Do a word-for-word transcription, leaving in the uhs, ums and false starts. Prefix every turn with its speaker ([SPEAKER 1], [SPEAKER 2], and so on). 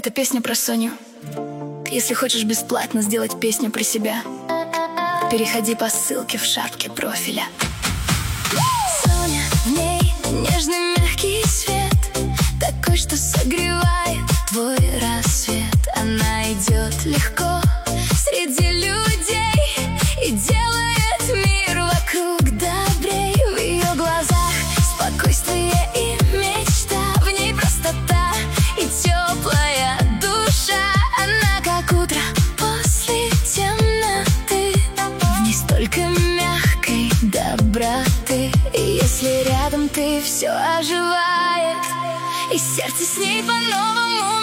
[SPEAKER 1] Это песня про Соню. Если хочешь бесплатно сделать песню про себя, переходи по ссылке в шапке профиля. Соня, в ней нежный мягкий свет, такой, что согревает твой рассвет. Она идет легко среди людей и делает мир вокруг добрей. В ее глазах спокойствие и мечта, в ней простота и теплая душа. Она как утро после темноты, в ней столько мягкой доброты. И если рядом ты, все оживает, и сердце с ней по-новому